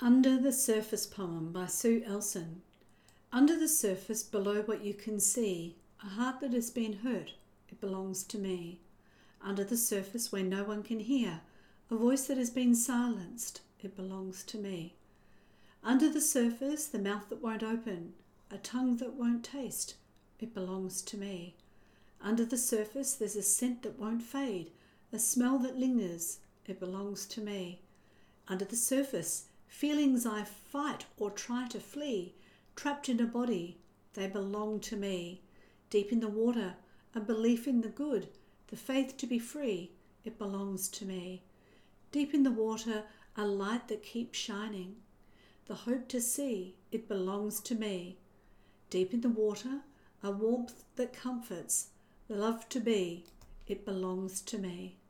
Under the Surface poem by Sue Elson. Under the surface, below what you can see, a heart that has been hurt, it belongs to me. Under the surface, where no one can hear, a voice that has been silenced, it belongs to me. Under the surface, the mouth that won't open, a tongue that won't taste, it belongs to me. Under the surface, there's a scent that won't fade, a smell that lingers, it belongs to me. Under the surface, feelings I fight or try to flee, trapped in a body, they belong to me. Deep in the water, a belief in the good, the faith to be free, it belongs to me. Deep in the water, a light that keeps shining, the hope to see, it belongs to me. Deep in the water, a warmth that comforts, the love to be, it belongs to me.